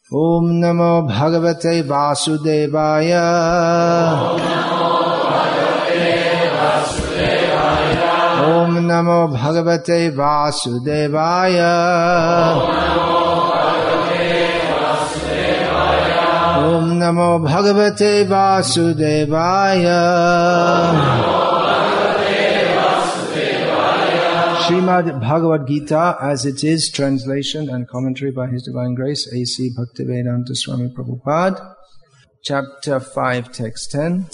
Om Namo Bhagavate Vasudevaya. Om Namo Bhagavate Vasudevaya. Om Namo Bhagavate Vasudevaya. Srimad Bhagavad Gita as it is, translation and commentary by His Divine Grace, A.C. Bhaktivedanta Swami Prabhupada, Chapter 5, Text 10.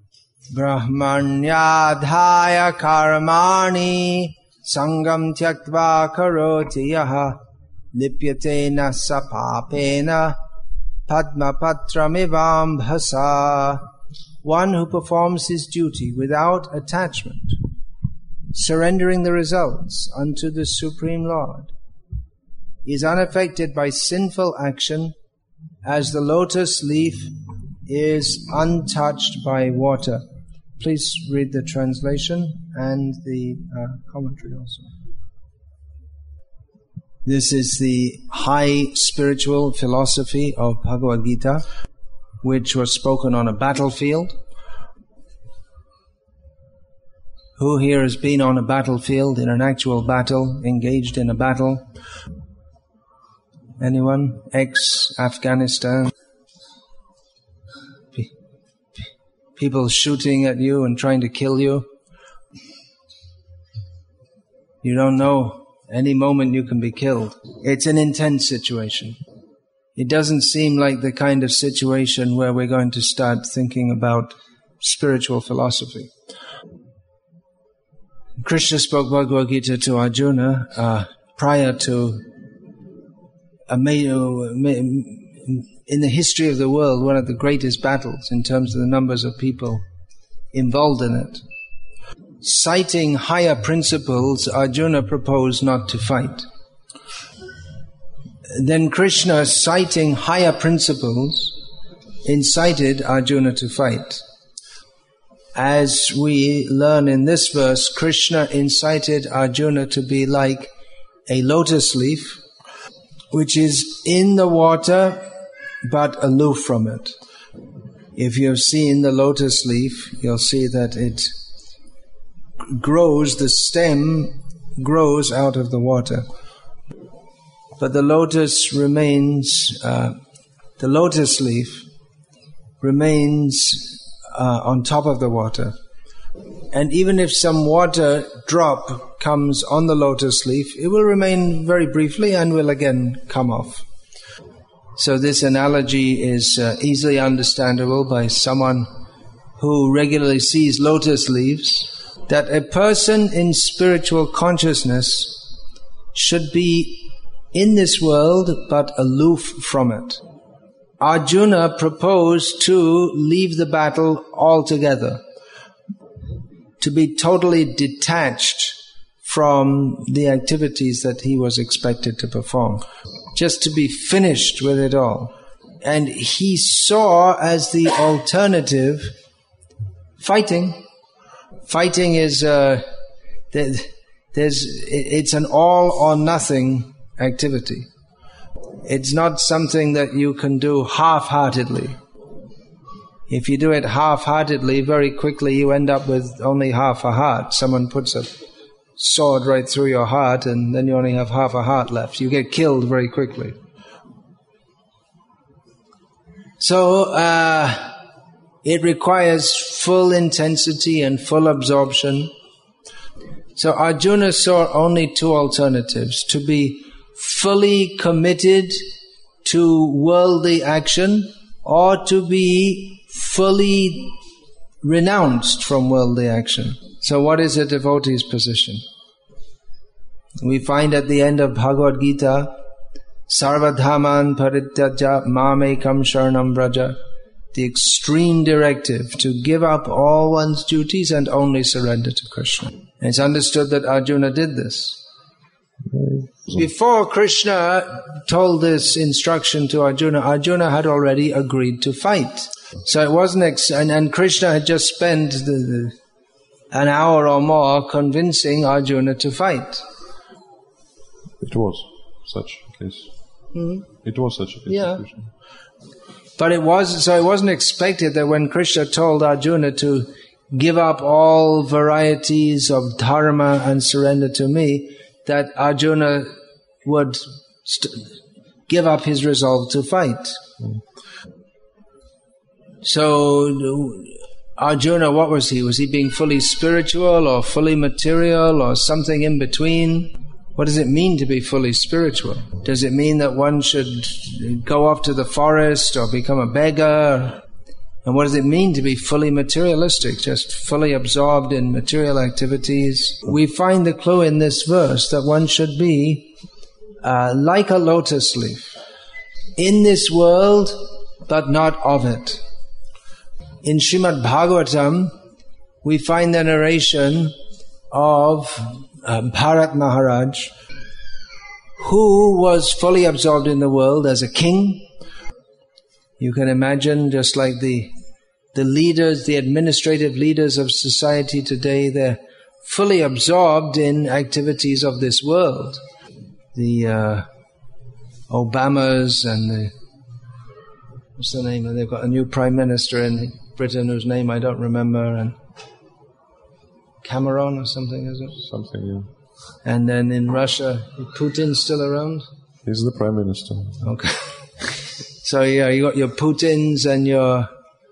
Brahmanyadhaya karmani sangam tyaktva karoti yaha lipyatena sapapena padmapatram bhasa. One who performs his duty without attachment, surrendering the results unto the Supreme Lord, is unaffected by sinful action as the lotus leaf is untouched by water. Please read the translation and the commentary also. This is the high spiritual philosophy of Bhagavad Gita, which was spoken on a battlefield. Who here has been on a battlefield, in an actual battle, engaged in a battle? Anyone? Ex-Afghanistan? People shooting at you and trying to kill you. You don't know. Any moment you can be killed. It's an intense situation. It doesn't seem like the kind of situation where we're going to start thinking about spiritual philosophy. Krishna spoke Bhagavad Gita to Arjuna prior to in the history of the world, one of the greatest battles in terms of the numbers of people involved in it. Citing higher principles, Arjuna proposed not to fight. Then Krishna, citing higher principles, incited Arjuna to fight. As we learn in this verse, Krishna incited Arjuna to be like a lotus leaf, which is in the water but aloof from it. If you've seen the lotus leaf, you'll see that it grows, the stem grows out of the water. But the lotus leaf remains on top of the water. And even if some water drop comes on the lotus leaf, it will remain very briefly and will again come off. So this analogy is easily understandable by someone who regularly sees lotus leaves, that a person in spiritual consciousness should be in this world but aloof from it. Arjuna proposed to leave the battle altogether, to be totally detached from the activities that he was expected to perform, just to be finished with it all. And he saw as the alternative fighting. Fighting is it's an all or nothing activity. It's not something that you can do half-heartedly. If you do it half-heartedly, very quickly you end up with only half a heart. Someone puts a sword right through your heart and then you only have half a heart left. You get killed very quickly. So it requires full intensity and full absorption. So Arjuna saw only two alternatives: to be fully committed to worldly action, or to be fully renounced from worldly action. So what is a devotee's position? We find at the end of Bhagavad Gita, Sarvadhaman parityaja mamekam sharanam vraja, the extreme directive to give up all one's duties and only surrender to Krishna. And it's understood that Arjuna did this. Before Krishna told this instruction to Arjuna, Arjuna had already agreed to fight. So it wasn't, and Krishna had just spent an hour or more convincing Arjuna to fight. It was such a case. Mm-hmm. It was such a persecution. But it wasn't expected that when Krishna told Arjuna to give up all varieties of dharma and surrender to me, that Arjuna would give up his resolve to fight. So Arjuna, what was he? Was he being fully spiritual or fully material or something in between? What does it mean to be fully spiritual? Does it mean that one should go off to the forest or become a beggar? And what does it mean to be fully materialistic, just fully absorbed in material activities? We find the clue in this verse that one should be like a lotus leaf, in this world, but not of it. In Srimad Bhagavatam, we find the narration of Bharat Maharaj, who was fully absorbed in the world as a king. You can imagine, just like the leaders, the administrative leaders of society today, they're fully absorbed in activities of this world. The Obamas and what's the name? They've got a new prime minister in Britain whose name I don't remember, and Cameron or something, is it? Something, yeah. And then in Russia, Putin's still around? He's the prime minister. Okay. So yeah, you got your Putins and your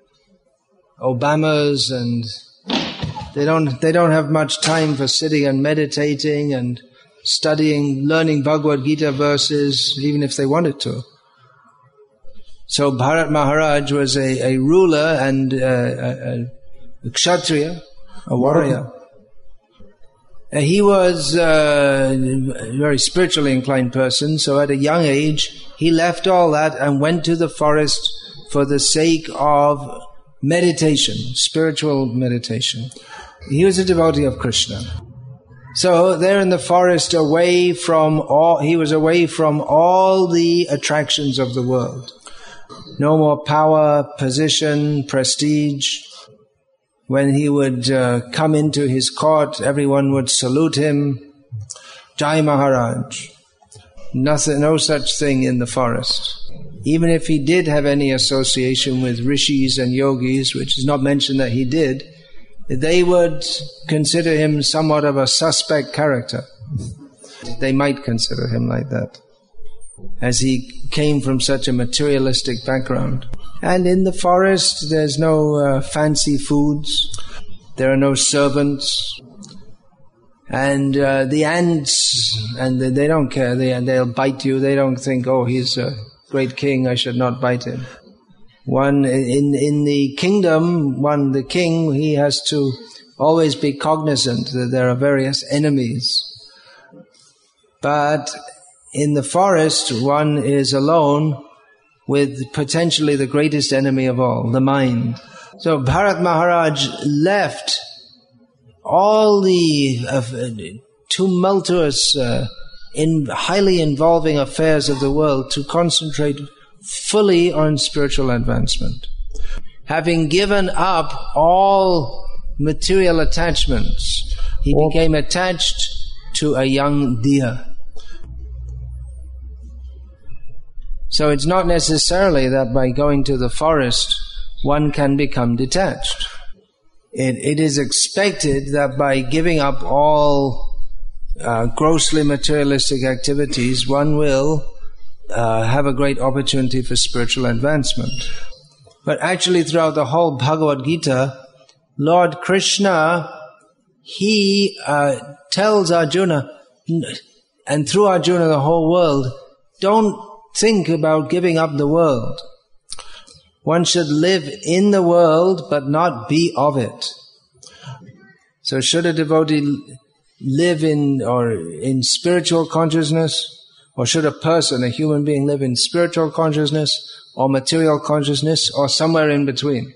Obamas, and they don't have much time for sitting and meditating and studying, learning Bhagavad Gita verses, even if they wanted to. So Bharat Maharaj was a ruler and a kshatriya, a warrior. He was a very spiritually inclined person, so at a young age, he left all that and went to the forest for the sake of meditation, spiritual meditation. He was a devotee of Krishna. So there in the forest, he was away from all the attractions of the world. No more power, position, prestige. When he would come into his court, everyone would salute him. Jai Maharaj. No such thing in the forest. Even if he did have any association with rishis and yogis, which is not mentioned that he did, they would consider him somewhat of a suspect character. They might consider him like that, as he came from such a materialistic background. And in the forest, there's no fancy foods. There are no servants. And the ants, and they don't care. They'll bite you. They don't think, oh, he's a great king, I should not bite him. One in the kingdom, the king, he has to always be cognizant that there are various enemies. But in the forest, one is alone with potentially the greatest enemy of all, the mind. So Bharat Maharaj left all the tumultuous, highly involving affairs of the world to concentrate fully on spiritual advancement. Having given up all material attachments, he became attached to a young deer. So it's not necessarily that by going to the forest one can become detached. It is expected that by giving up all grossly materialistic activities, one will have a great opportunity for spiritual advancement. But actually throughout the whole Bhagavad Gita, Lord Krishna, he tells Arjuna, and through Arjuna the whole world, don't think about giving up the world. One should live in the world but not be of it. So should a devotee live in spiritual consciousness, or should a person, a human being, live in spiritual consciousness or material consciousness or somewhere in between?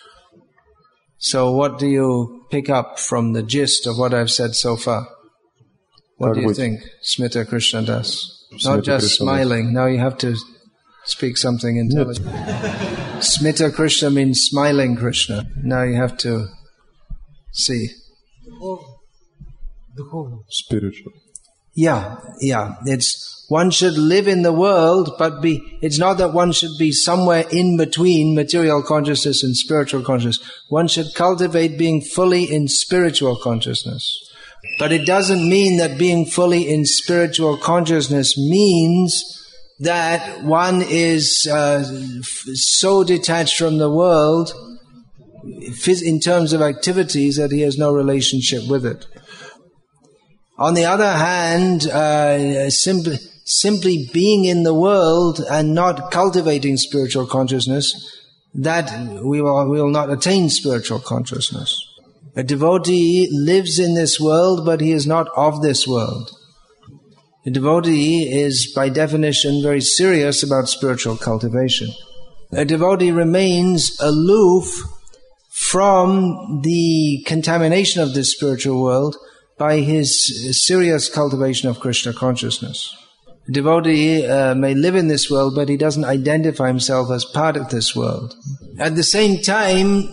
So what do you pick up from the gist of what I've said so far? What do you think, Smita Krishna Das? Not just smiling. Now you have to speak something intelligent. Smita Krishna means smiling Krishna. Now you have to see. Spiritual. Yeah. One should live in the world, but it's not that one should be somewhere in between material consciousness and spiritual consciousness. One should cultivate being fully in spiritual consciousness. But it doesn't mean that being fully in spiritual consciousness means that one is so detached from the world in terms of activities that he has no relationship with it. On the other hand, simply being in the world and not cultivating spiritual consciousness, that we will not attain spiritual consciousness. A devotee lives in this world, but he is not of this world. A devotee is, by definition, very serious about spiritual cultivation. A devotee remains aloof from the contamination of this spiritual world by his serious cultivation of Krishna consciousness. A devotee may live in this world, but he doesn't identify himself as part of this world. At the same time,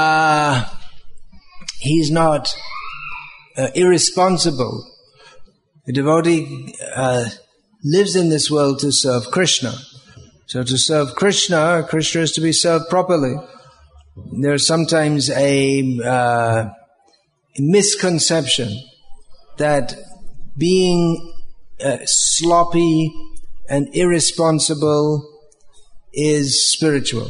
he's not irresponsible. A devotee lives in this world to serve Krishna. So to serve Krishna, Krishna is to be served properly. There's sometimes a misconception that being sloppy and irresponsible is spiritual.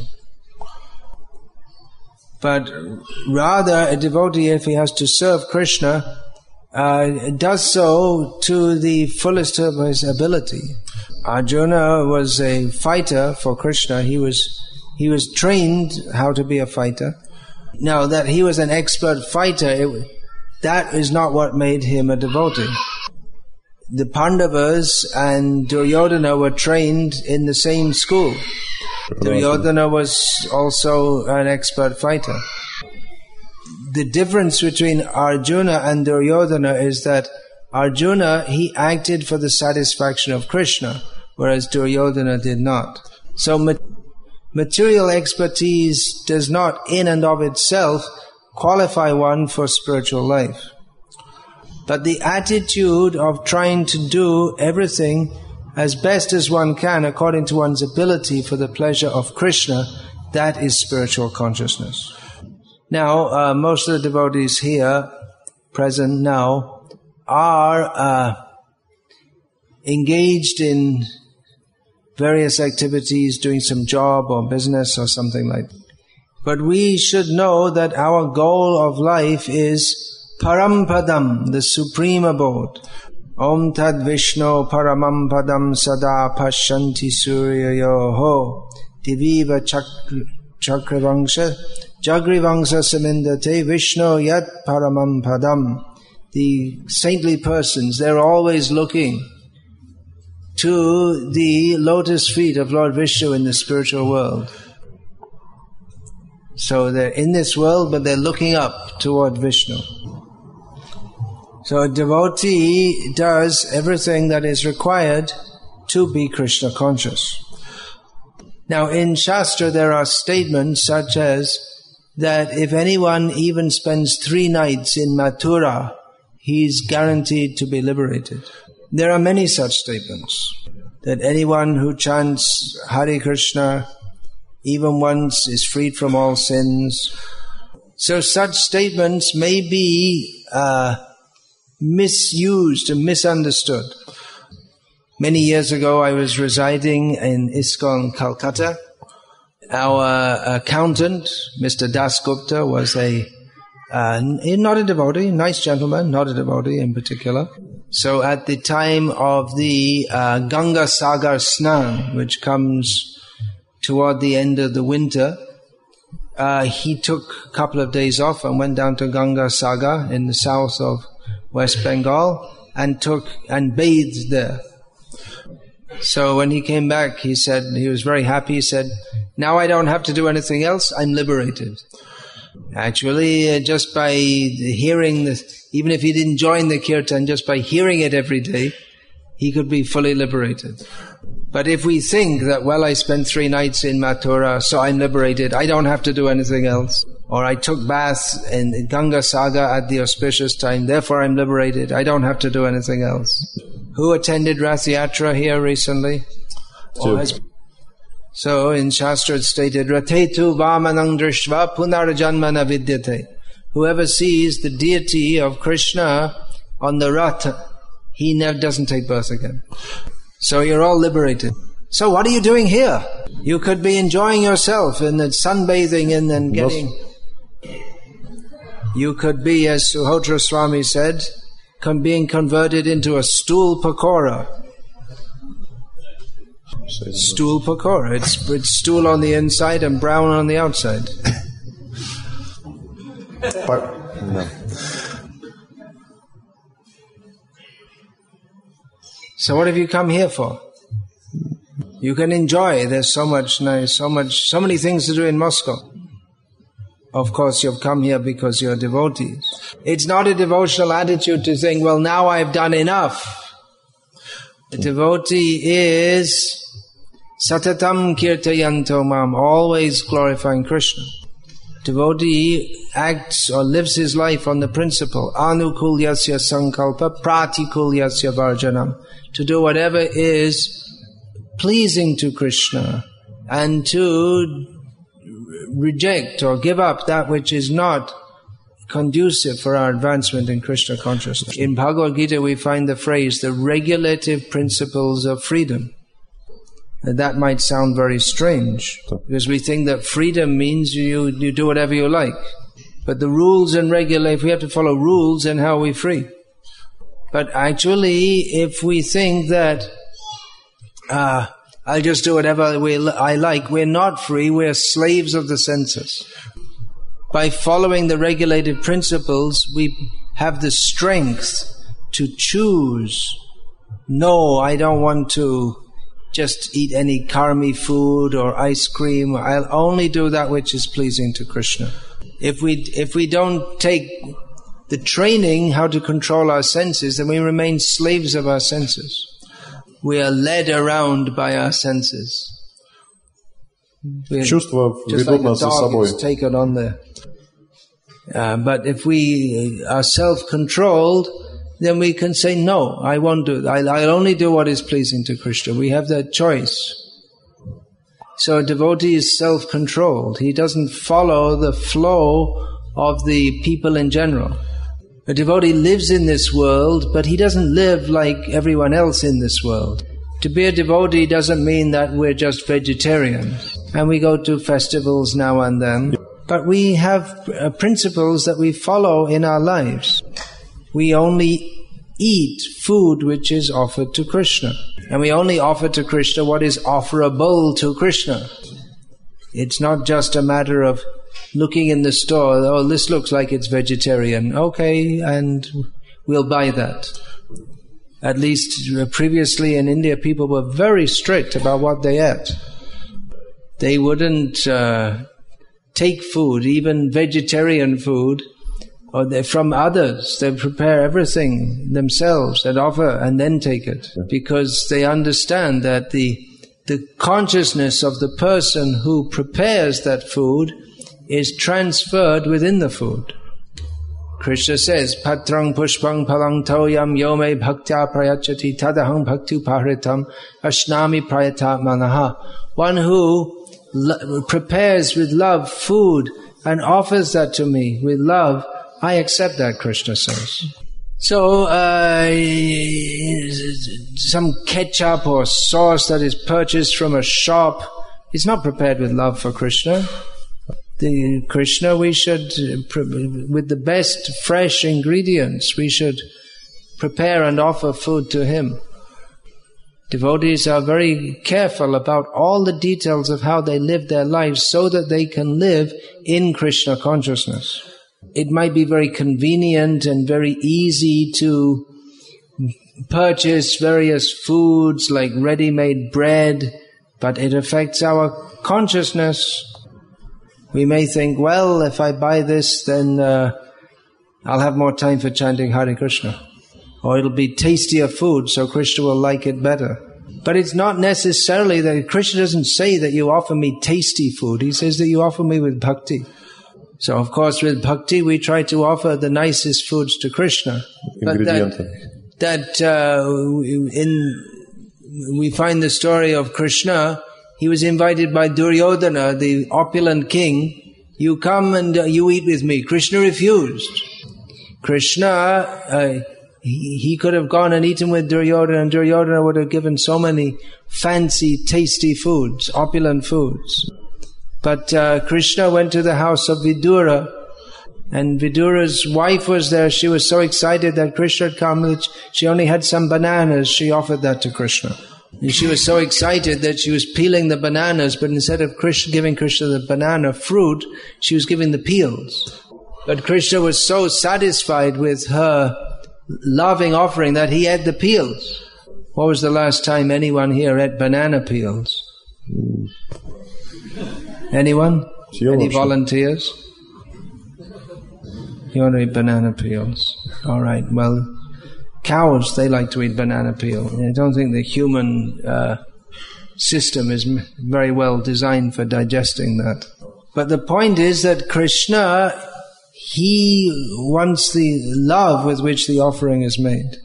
But rather, a devotee, if he has to serve Krishna, does so to the fullest of his ability. Arjuna was a fighter for Krishna. He was trained how to be a fighter. Now, that he was an expert fighter, that is not what made him a devotee. The Pandavas and Duryodhana were trained in the same school. Duryodhana was also an expert fighter. The difference between Arjuna and Duryodhana is that Arjuna, he acted for the satisfaction of Krishna, whereas Duryodhana did not. So material expertise does not in and of itself qualify one for spiritual life. But the attitude of trying to do everything as best as one can according to one's ability for the pleasure of Krishna, that is spiritual consciousness. Now, most of the devotees here, present now, are engaged in various activities, doing some job or business or something like that. But we should know that our goal of life is Parampadam, the supreme abode. Om Tad Vishnu Paramam Padam Sada Pashyanti Suryayoho Diviva Chakravangsha Jagrivangsha Samindate Vishnu Yat Paramam Padam. The saintly persons, they're always looking to the lotus feet of Lord Vishnu in the spiritual world. So they're in this world, but they're looking up toward Vishnu. So a devotee does everything that is required to be Krishna conscious. Now in Shastra there are statements such as that if anyone even spends 3 nights in Mathura, he's guaranteed to be liberated. There are many such statements, that anyone who chants Hare Krishna even once is freed from all sins. So such statements may be misused and misunderstood. Many years ago I was residing in ISKCON, Calcutta. Our accountant, Mr. Das Gupta, was not a devotee, nice gentleman, not a devotee in particular. So at the time of the Ganga Sagar Snan, which comes toward the end of the winter, he took a couple of days off and went down to Ganga Sagar in the south of West Bengal and bathed there. So when he came back, he said, he was very happy, he said, now I don't have to do anything else, I'm liberated. Actually, just by hearing this, even if he didn't join the kirtan, just by hearing it every day, he could be fully liberated. But if we think that, well, I spent 3 nights in Mathura, so I'm liberated, I don't have to do anything else, or I took bath in Ganga Sagar at the auspicious time, therefore I'm liberated, I don't have to do anything else. Who attended Rath Yatra here recently? So in Shastra it's stated, Rathetu Vamanang Drishva Punarjanmana Vidyate. Whoever sees the deity of Krishna on the Ratha, he never doesn't take birth again. So you're all liberated. So what are you doing here? You could be enjoying yourself and sunbathing and then getting... You could be, as Suhotra Swami said, being converted into a stool pakora. Stool pakora. It's stool on the inside and brown on the outside. No. So what have you come here for? You can enjoy. There's so many things to do in Moscow. Of course, you've come here because you're devotees. It's not a devotional attitude to think, well, now I've done enough. The devotee is Satatam Kirtayanto Mam, always glorifying Krishna. Devotee acts or lives his life on the principle Anukulyasya Sankalpa Pratikulyasya Varjanam, to do whatever is pleasing to Krishna and to reject or give up that which is not conducive for our advancement in Krishna consciousness. In Bhagavad Gita we find the phrase, the regulative principles of freedom. And that might sound very strange, because we think that freedom means you do whatever you like. But the rules and regulations, we have to follow rules in how we're free. But actually, if we think that I'll just do whatever I like, we're not free, we're slaves of the senses. By following the regulated principles, we have the strength to choose. No, I don't want to just eat any karmi food or ice cream. I'll only do that which is pleasing to Krishna. If we don't take the training how to control our senses, then we remain slaves of our senses. We are led around by our senses. Чувство ведут нас за собой. Taken on the. But if we are self-controlled, then we can say, no, I won't do that. I'll only do what is pleasing to Krishna. We have that choice. So a devotee is self-controlled. He doesn't follow the flow of the people in general. A devotee lives in this world, but he doesn't live like everyone else in this world. To be a devotee doesn't mean that we're just vegetarians and we go to festivals now and then. But we have principles that we follow in our lives. We only eat food which is offered to Krishna. And we only offer to Krishna what is offerable to Krishna. It's not just a matter of looking in the store, oh, this looks like it's vegetarian. Okay, and we'll buy that. At least previously in India, people were very strict about what they ate. They wouldn't take food, even vegetarian food, or from others. They prepare everything themselves and offer and then take it. Because they understand that the consciousness of the person who prepares that food is transferred within the food. Krishna says, Patrang pushpang palang toyam yome bhaktya prayachati tadahang bhakti pahritam ashnami prayatat manaha. One who prepares with love food and offers that to me with love, I accept that, Krishna says. So, some ketchup or sauce that is purchased from a shop is not prepared with love for Krishna. The Krishna, we should, with the best fresh ingredients, we should prepare and offer food to Him. Devotees are very careful about all the details of how they live their lives so that they can live in Krishna consciousness. It might be very convenient and very easy to purchase various foods like ready-made bread, but it affects our consciousness. We may think, well, if I buy this, then I'll have more time for chanting Hare Krishna. Or it'll be tastier food, so Krishna will like it better. But it's not necessarily that Krishna doesn't say that you offer me tasty food. He says that you offer me with bhakti. So, of course, with bhakti, we try to offer the nicest foods to Krishna. But that we find the story of Krishna. He was invited by Duryodhana, the opulent king. You come and you eat with me. Krishna refused. Krishna, he could have gone and eaten with Duryodhana, and Duryodhana would have given so many fancy, tasty foods, opulent foods. But Krishna went to the house of Vidura, and Vidura's wife was there. She was so excited that Krishna had come that she only had some bananas. She offered that to Krishna. And she was so excited that she was peeling the bananas, but instead of giving Krishna the banana fruit, she was giving the peels. But Krishna was so satisfied with her loving offering that he ate the peels. What was the last time anyone here ate banana peels? Anyone? Any volunteers? You want to eat banana peels? All right, well, cows, they like to eat banana peel. I don't think the human system is very well designed for digesting that. But the point is that Krishna, he wants the love with which the offering is made.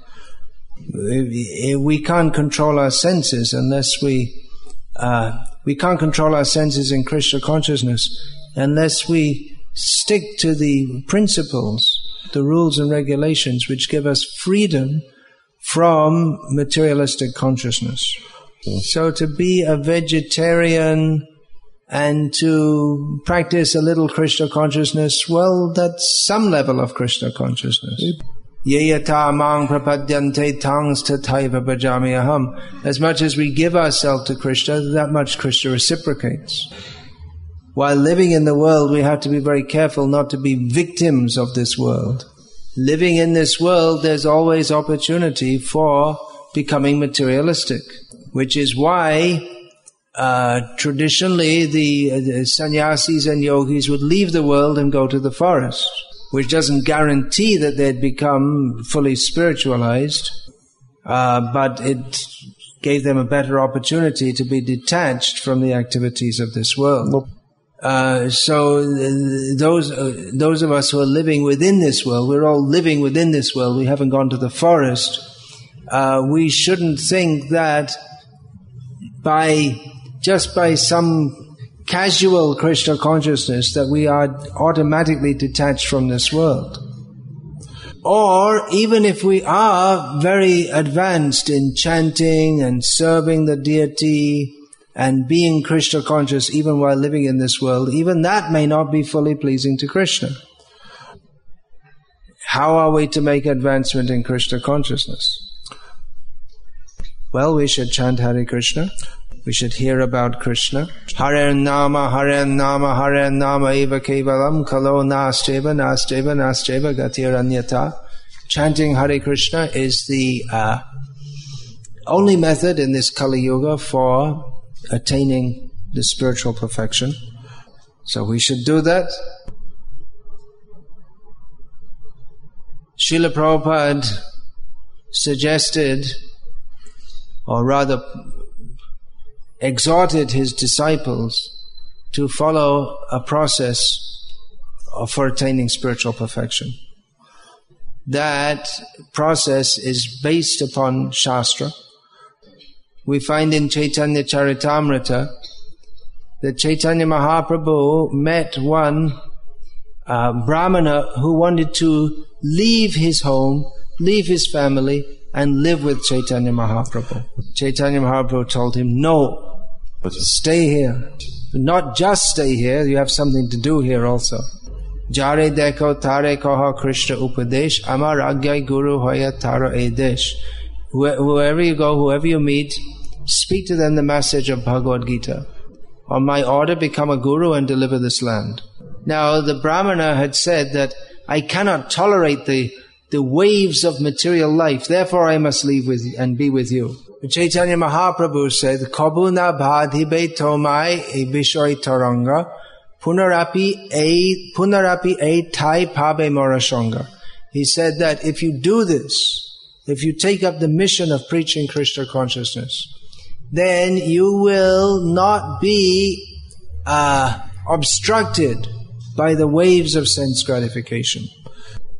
We can't control our senses unless we can't control our senses in Krishna consciousness unless we stick to the principles, the rules and regulations which give us freedom from materialistic consciousness. So to be a vegetarian and to practice a little Krishna consciousness, well, that's some level of Krishna consciousness. Yeyata mang prapadyante tangs tathaiva bhajami aham. As much as we give ourselves to Krishna, that much Krishna reciprocates. While living in the world, we have to be very careful not to be victims of this world. Living in this world, there's always opportunity for becoming materialistic, which is why traditionally the sannyasis and yogis would leave the world and go to the forest, which doesn't guarantee that they'd become fully spiritualized, but it gave them a better opportunity to be detached from the activities of this world. So those of us who are living within this world, we're all living within this world, we haven't gone to the forest, we shouldn't think that just by some casual Krishna consciousness that we are automatically detached from this world. Or even if we are very advanced in chanting and serving the deity and being Krishna conscious even while living in this world, even that may not be fully pleasing to Krishna. How are we to make advancement in Krishna consciousness? Well, we should chant Hare Krishna. We should hear about Krishna. Hare Nama, Hare Nama, Hare Nama eva kevalam kalo nasteva, nasteva, nasteva gatir anyata. Chanting Hare Krishna is the only method in this Kali Yuga for attaining the spiritual perfection. So we should do that. Srila Prabhupada suggested, or rather exhorted his disciples to follow a process for attaining spiritual perfection. That process is based upon Shastra. We find in Chaitanya Charitamrita that Chaitanya Mahaprabhu met one Brahmana who wanted to leave his home, leave his family, and live with Chaitanya Mahaprabhu. Chaitanya Mahaprabhu told him, no, stay here. Not just stay here, you have something to do here also. Jare deko tare koha Krishna upadesh, amar agyai guru hoya tara edesh. Whoever you go, whoever you meet, speak to them the message of Bhagavad Gita. On my order, become a guru and deliver this land. Now, the Brahmana had said that I cannot tolerate the waves of material life, therefore I must leave with you and be with you. Chaitanya Mahaprabhu said, Kabuna bhadhibe tomai e bishoy taranga, punarapi e tai pabe morashanga. He said that if you do this, if you take up the mission of preaching Krishna consciousness, then you will not be obstructed by the waves of sense gratification.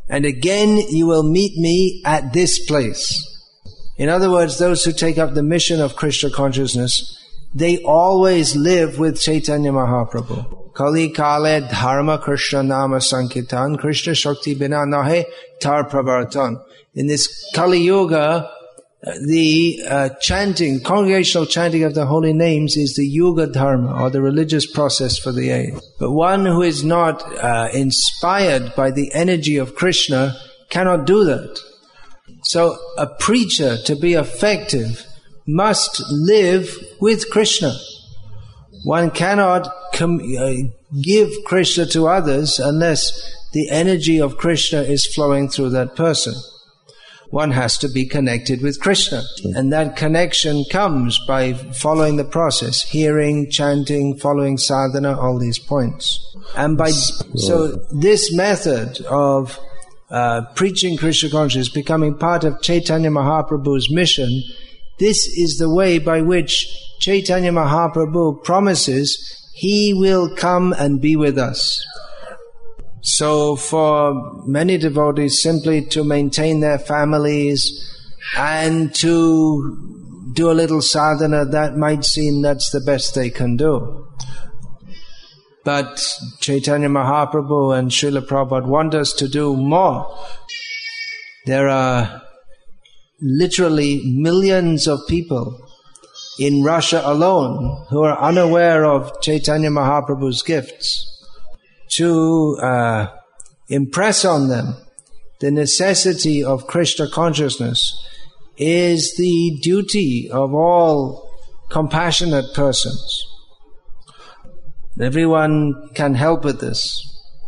And again you will meet me at this place. In other words, those who take up the mission of Krishna consciousness, they always live with Chaitanya Mahaprabhu. Kali Kale Dharma Krishna Nama Sankirtan Krishna Shakti Bina Nahe Tar Pravartan. In this Kali Yuga, the chanting, congregational chanting of the holy names is the Yuga Dharma, or the religious process for the age. But one who is not inspired by the energy of Krishna cannot do that. So a preacher, to be effective, must live with Krishna. One cannot give Krishna to others unless the energy of Krishna is flowing through that person. One has to be connected with Krishna. And that connection comes by following the process, hearing, chanting, following sadhana, all these points. And so this method of preaching Krishna consciousness, becoming part of Chaitanya Mahaprabhu's mission, this is the way by which Chaitanya Mahaprabhu promises he will come and be with us. So for many devotees, simply to maintain their families and to do a little sadhana, that might seem that's the best they can do. But Chaitanya Mahaprabhu and Srila Prabhupada want us to do more. There are literally millions of people in Russia alone who are unaware of Chaitanya Mahaprabhu's gifts. To impress on them the necessity of Krishna consciousness is the duty of all compassionate persons. Everyone can help with this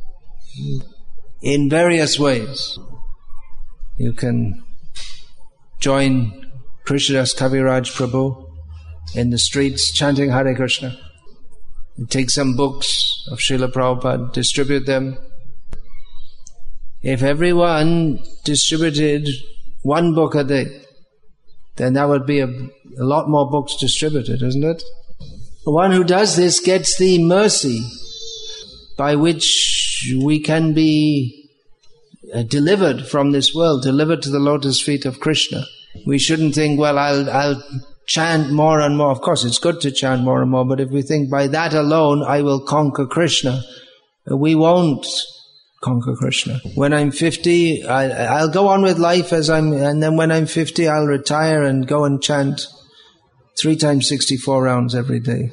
in various ways. You can join Krishnadas Kaviraj Prabhu in the streets chanting Hare Krishna. You take some books of Srila Prabhupada, distribute them. If everyone distributed one book a day, then that would be a lot more books distributed, isn't it? The one who does this gets the mercy by which we can be delivered from this world, delivered to the lotus feet of Krishna. We shouldn't think, well, I'll chant more and more. Of course, it's good to chant more and more, but if we think by that alone I will conquer Krishna, we won't conquer Krishna. When I'm 50, I'll go on with life and then when I'm 50, I'll retire and go and chant 3 times 64 rounds every day.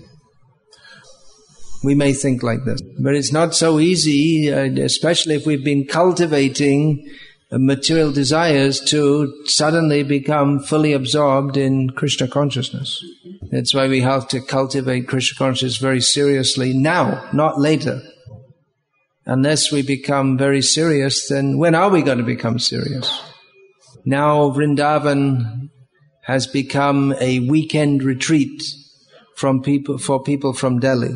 We may think like this, but it's not so easy, especially if we've been cultivating material desires, to suddenly become fully absorbed in Krishna consciousness. That's why we have to cultivate Krishna consciousness very seriously now, not later. Unless we become very serious, then when are we going to become serious? Now Vrindavan has become a weekend retreat for people from Delhi.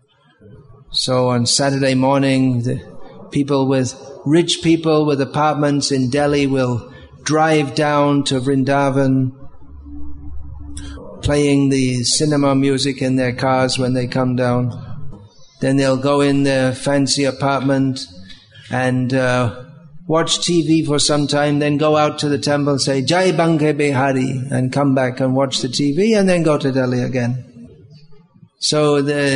So on Saturday morning, rich people with apartments in Delhi will drive down to Vrindavan, playing the cinema music in their cars when they come down. Then they'll go in their fancy apartment and watch TV for some time, then go out to the temple and say, Jai Banke Bihari, and come back and watch the TV, and then go to Delhi again. So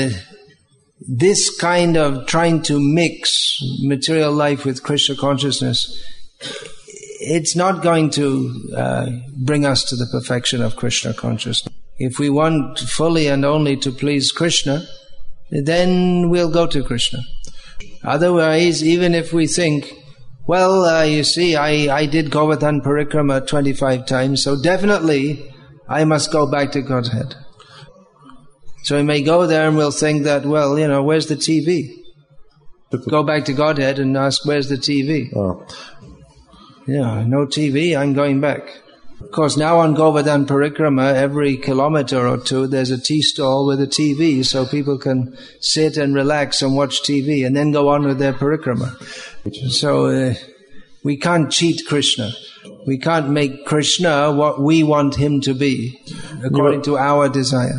this kind of trying to mix material life with Krishna consciousness, it's not going to bring us to the perfection of Krishna consciousness. If we want fully and only to please Krishna, then we'll go to Krishna. Otherwise, even if we think, well, you see, I did Govardhan Parikrama 25 times, so definitely I must go back to Godhead. So we may go there and we'll think that, well, where's the TV? Go back to Godhead and ask, where's the TV? Oh. Yeah, no TV, I'm going back. Of course, now on Govardhan Parikrama, every kilometer or two, there's a tea stall with a TV, so people can sit and relax and watch TV and then go on with their parikrama. So we can't cheat Krishna. We can't make Krishna what we want him to be, according to our desire.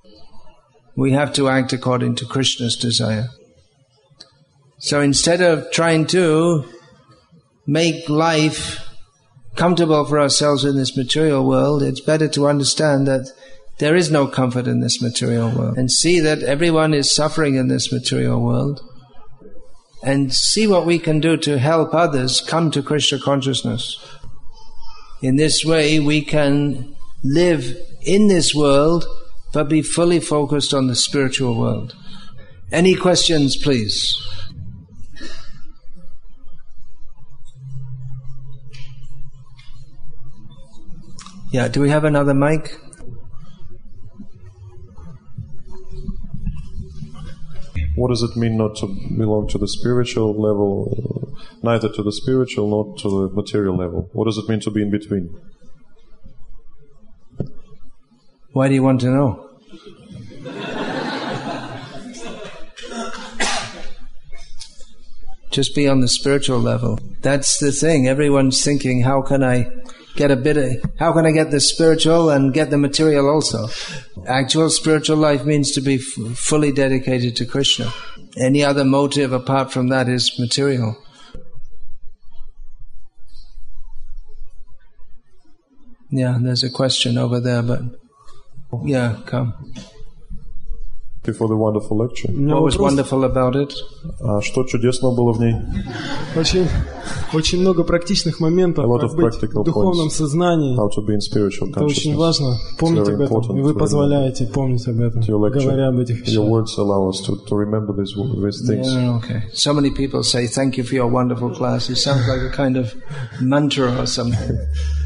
We have to act according to Krishna's desire. So instead of trying to make life comfortable for ourselves in this material world, it's better to understand that there is no comfort in this material world, and see that everyone is suffering in this material world, and see what we can do to help others come to Krishna consciousness. In this way, we can live in this world, but be fully focused on the spiritual world. Any questions, please? Yeah, do we have another mic? What does it mean not to belong to the spiritual level, neither to the spiritual nor to the material level? What does it mean to be in between? Why do you want to know? Just be on the spiritual level. That's the thing. Everyone's thinking, how can I get the spiritual and get the material also? Actual spiritual life means to be fully dedicated to Krishna. Any other motive apart from that is material. Yeah, there's a question over there, but yeah, come. For the wonderful lecture. What was wonderful about it? Что чудесного было в ней? Очень много практичных моментов, как быть в духовном сознании. Это очень важно помнить об этом, и вы позволяете помнить об этом, говоря об этих вещах. Your words allow us to remember these things. Yeah, okay. So many people say, thank you for your wonderful class. It sounds like a kind of mantra or something.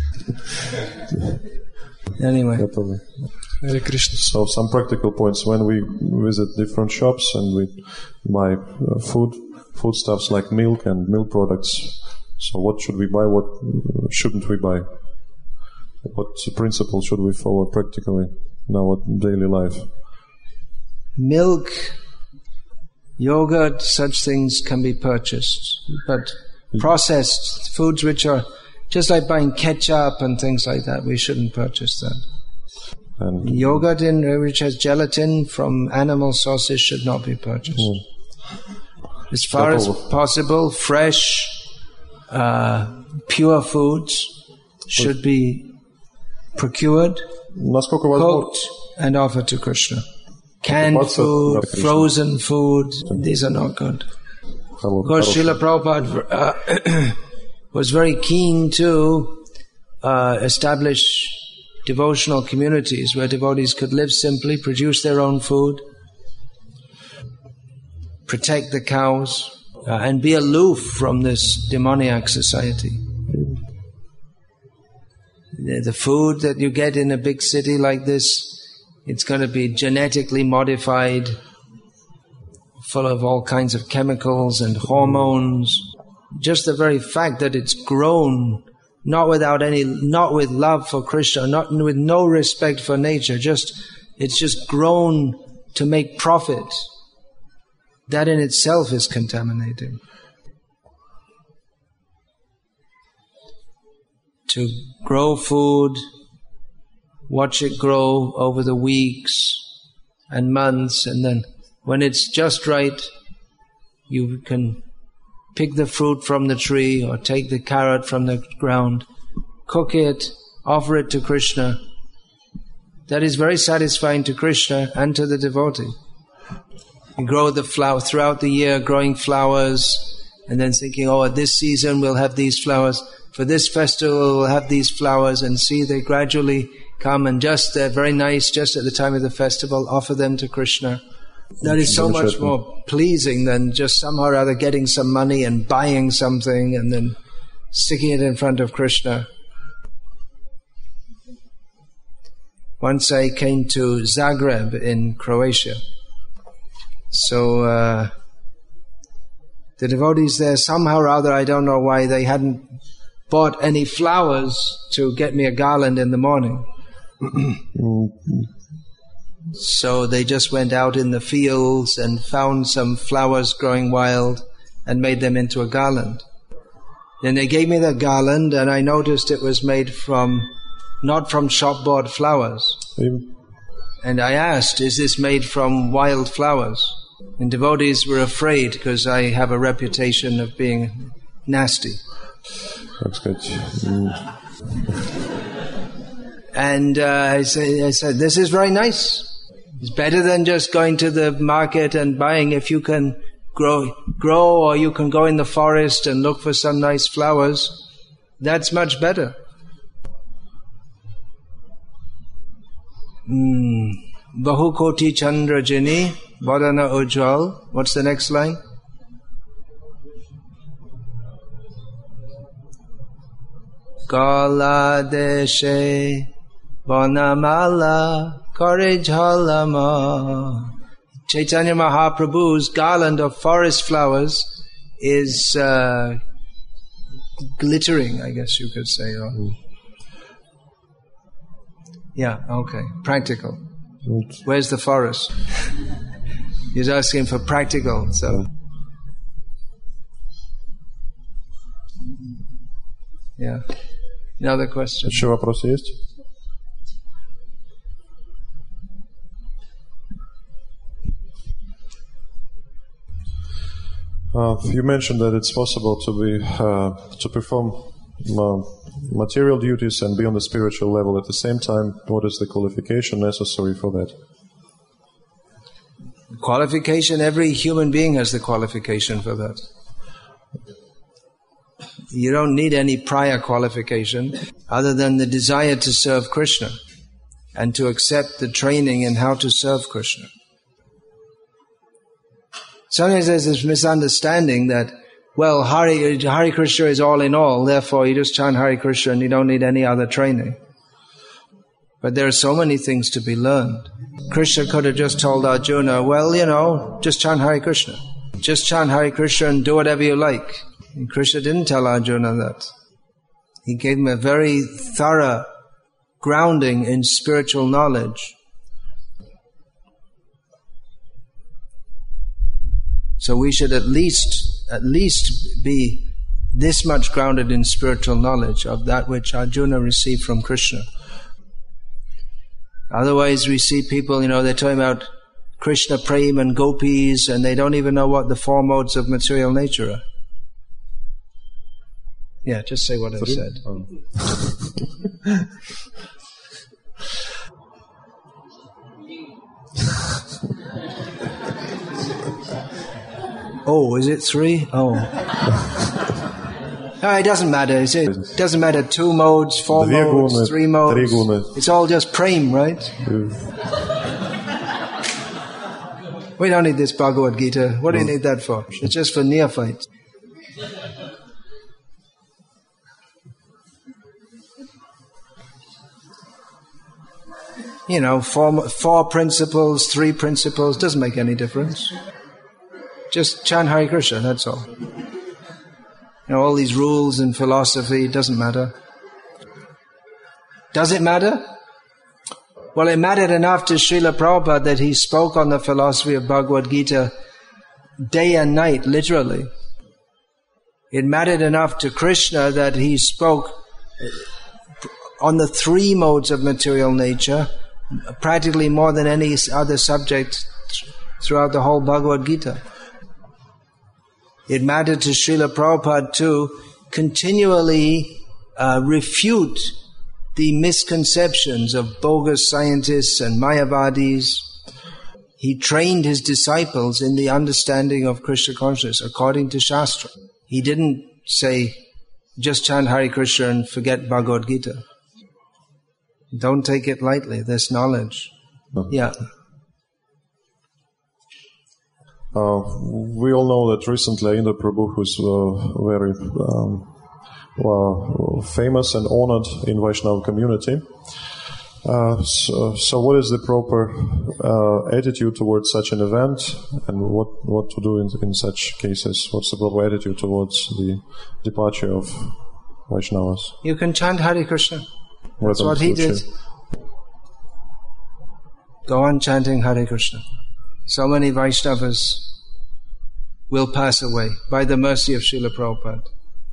Anyway. So some practical points. When we visit different shops and we buy foodstuffs like milk and milk products, so what should we buy, what shouldn't we buy? What principle should we follow practically in our daily life? Milk, yogurt, such things can be purchased, but processed foods which are just like buying ketchup and things like that, we shouldn't purchase that. And yogurt which has gelatin from animal sources should not be purchased. As far as possible, fresh, pure foods should be procured, cooked, and offered to Krishna. Canned food, frozen food, these are not good. Of course, Srila Prabhupada was very keen to establish devotional communities where devotees could live simply, produce their own food, protect the cows, and be aloof from this demoniac society. The food that you get in a big city like this, it's going to be genetically modified, full of all kinds of chemicals and hormones. Just the very fact that it's grown not with love for Krishna, not with no respect for nature, it's just grown to make profit. That in itself is contaminating. To grow food, watch it grow over the weeks and months, and then when it's just right, you can pick the fruit from the tree or take the carrot from the ground, cook it, offer it to Krishna. That is very satisfying to Krishna and to the devotee. You grow the flower throughout the year, growing flowers, and then thinking, at this season we'll have these flowers. For this festival we'll have these flowers, and see they gradually come and they're very nice just at the time of the festival, offer them to Krishna. That is so much more pleasing than just somehow or other getting some money and buying something and then sticking it in front of Krishna. Once I came to Zagreb in Croatia. So the devotees there, somehow or other, I don't know why, they hadn't bought any flowers to get me a garland in the morning. So they just went out in the fields and found some flowers growing wild and made them into a garland. Then they gave me that garland, and I noticed it was made not from shop-bought flowers. And I asked, is this made from wild flowers? And devotees were afraid because I have a reputation of being nasty. так сказать. And I said, this is very nice. It's better than just going to the market and buying. If you can grow, or you can go in the forest and look for some nice flowers, that's much better. Bahu koti chandra jini, vadana ujjwal. What's the next line? Gala deshe Bonamala Kore Jhalama. Chaitanya Mahaprabhu's garland of forest flowers is glittering, I guess you could say. Yeah, okay. Practical. Where's the forest? He's asking for practical, so. Yeah. Another question. Еще вопросы есть? You mentioned that it's possible to perform material duties and be on the spiritual level at the same time. What is the qualification necessary for that? Qualification, every human being has the qualification for that. You don't need any prior qualification other than the desire to serve Krishna and to accept the training in how to serve Krishna. Sometimes there's this misunderstanding that, well, Hare Krishna is all in all, therefore you just chant Hare Krishna and you don't need any other training. But there are so many things to be learned. Krishna could have just told Arjuna, well, just chant Hare Krishna. Just chant Hare Krishna and do whatever you like. And Krishna didn't tell Arjuna that. He gave him a very thorough grounding in spiritual knowledge. So we should at least be this much grounded in spiritual knowledge of that which Arjuna received from Krishna. Otherwise we see people, they're talking about Krishna Prem and gopis and they don't even know what the four modes of material nature are. Yeah, just say what I said. Oh, is it 3? Oh. No, it doesn't matter. It doesn't matter 2 modes, 4 modes, 3 modes. It's all just prem, right? We don't need this Bhagavad Gita. What do you need that for? It's just for neophytes. Four principles, 3 principles, doesn't make any difference. Just chant Hare Krishna, that's all. All these rules and philosophy, doesn't matter. Does it matter? Well, it mattered enough to Srila Prabhupada that he spoke on the philosophy of Bhagavad Gita day and night, literally. It mattered enough to Krishna that he spoke on the 3 modes of material nature, practically more than any other subject throughout the whole Bhagavad Gita. It mattered to Srila Prabhupada to continually refute the misconceptions of bogus scientists and Mayavadis. He trained his disciples in the understanding of Krishna consciousness according to Shastra. He didn't say, just chant Hare Krishna and forget Bhagavad Gita. Don't take it lightly, there's knowledge. Yeah. We all know that recently Indra Prabhu, who's very famous and honored in Vaishnava community. So what is the proper attitude towards such an event, and what to do in such cases? What's the proper attitude towards the departure of Vaishnavas? You can chant Hare Krishna. That's what he did. Go on chanting Hare Krishna. So many Vaishnavas will pass away by the mercy of Srila Prabhupada.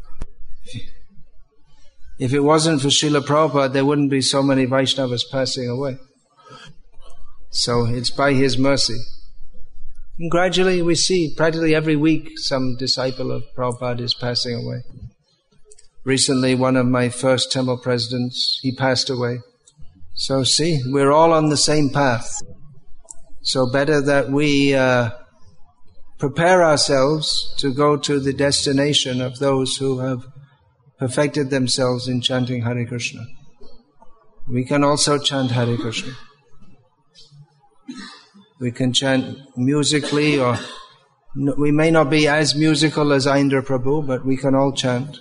If it wasn't for Srila Prabhupada, there wouldn't be so many Vaishnavas passing away. So it's by his mercy. And gradually we see, practically every week, some disciple of Prabhupada is passing away. Recently, one of my first temple presidents, he passed away. So see, we're all on the same path. So better that we prepare ourselves to go to the destination of those who have perfected themselves in chanting Hare Krishna. We can also chant Hare Krishna. We can chant musically, or we may not be as musical as Indra Prabhu, but we can all chant.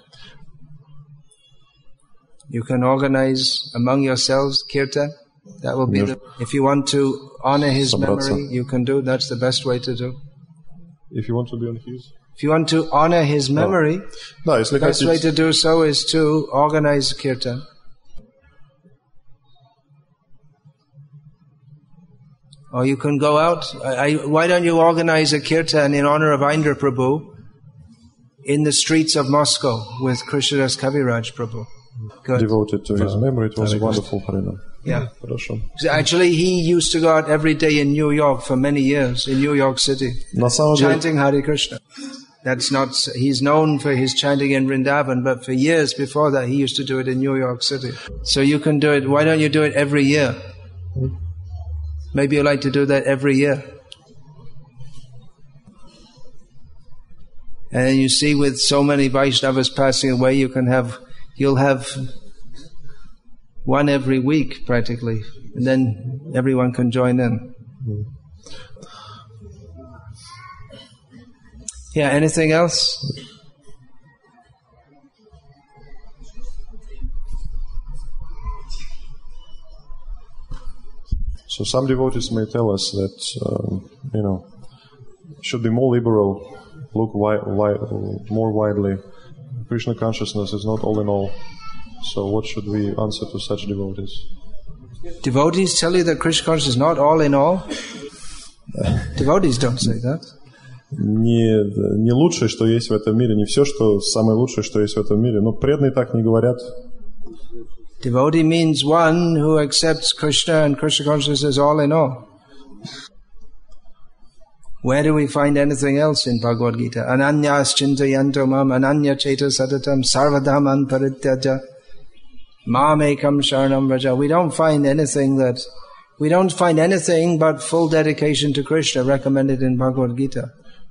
You can organize among yourselves kirtan. That will be if you want to honor his memory, you can do. That's the best way to do. If you want to be on his? If you want to honor his memory, the best way to do so is to organize kirtan. Or you can go out. Why don't you organize a kirtan in honor of Indra Prabhu in the streets of Moscow with Krishnadas Kaviraj Prabhu? Good. Devoted to his memory. It was a wonderful Harinam. Yeah. Actually, he used to go out every day in New York for many years, in New York City, chanting Hare Krishna. He's known for his chanting in Vrindavan, but for years before that, he used to do it in New York City. So you can do it. Why don't you do it every year? Maybe you'd like to do that every year. And you see, with so many Vaishnavas passing away, you'll have one every week practically, and then everyone can join in. Yeah, anything else? So some devotees may tell us that, should be more liberal, look more widely. Krishna consciousness is not all in all. So what should we answer to such devotees? Devotees tell you that Krishna consciousness is not all in all? Devotees don't say that. Не лучшее, что есть в этом мире, не все, что самое лучшее, что есть в этом мире. Но преданные так не говорят. Devotee means one who accepts Krishna and Krishna consciousness as all in all. Where do we find anything else in Bhagavad Gita? Ananyas chintayanto mam ananya cheta sadatam sarvadhaman parityaja mam ekam sharanam vraja. We don't find anything but full dedication to Krishna recommended in Bhagavad Gita.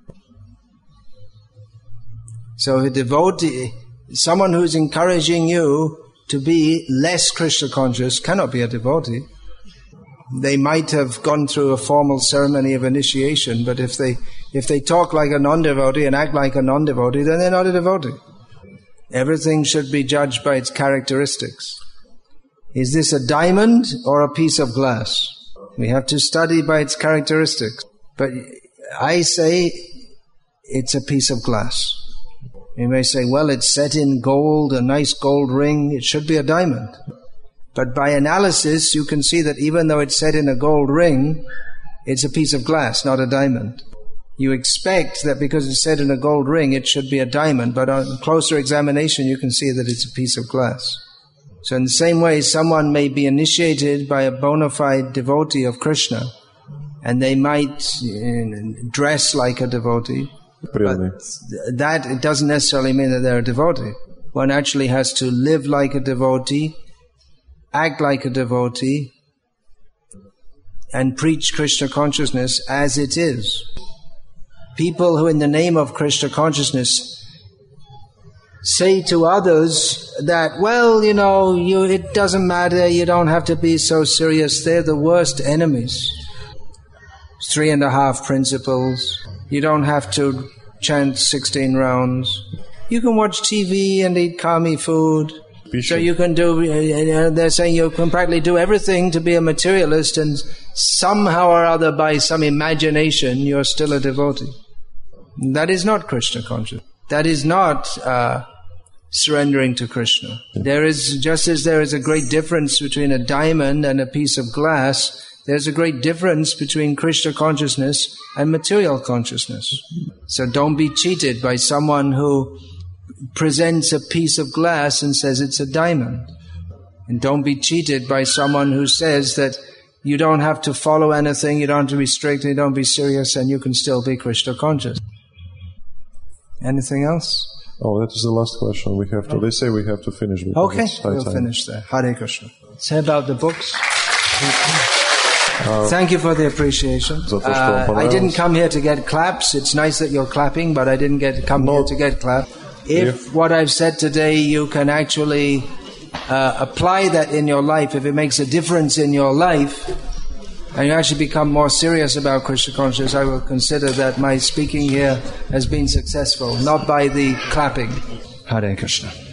So a devotee, someone who's encouraging you to be less Krishna conscious, cannot be a devotee. They might have gone through a formal ceremony of initiation, but if they talk like a non-devotee and act like a non-devotee, then they're not a devotee. Everything should be judged by its characteristics. Is this a diamond or a piece of glass? We have to study by its characteristics. But I say it's a piece of glass. You may say, well, it's set in gold, a nice gold ring, it should be a diamond. But by analysis, you can see that even though it's set in a gold ring, it's a piece of glass, not a diamond. You expect that because it's set in a gold ring, it should be a diamond, but on closer examination, you can see that it's a piece of glass. So in the same way, someone may be initiated by a bona fide devotee of Krishna, and they might dress like a devotee, but that it doesn't necessarily mean that they're a devotee. One actually has to live like a devotee, act like a devotee, and preach Krishna consciousness as it is. People who in the name of Krishna consciousness say to others that, well, it doesn't matter, you don't have to be so serious, they're the worst enemies. 3.5 principles, you don't have to chant 16 rounds, you can watch TV and eat kami food. So you can they're saying you can practically do everything to be a materialist, and somehow or other by some imagination you're still a devotee. That is not Krishna consciousness. That is not surrendering to Krishna. Just as there is a great difference between a diamond and a piece of glass, there's a great difference between Krishna consciousness and material consciousness. So don't be cheated by someone who presents a piece of glass and says it's a diamond. And don't be cheated by someone who says that you don't have to follow anything, you don't have to be strict, you don't be serious, and you can still be Krishna conscious. Anything else? Oh, that is the last question. We have to. They say we have to finish. Okay, we'll finish there. Hare Krishna. Say about the books. Thank you for the appreciation. I didn't come here to get claps. It's nice that you're clapping, but I didn't come here to get clapped. If what I've said today, you can actually apply that in your life, if it makes a difference in your life, and you actually become more serious about Krishna consciousness, I will consider that my speaking here has been successful, not by the clapping. Hare Krishna.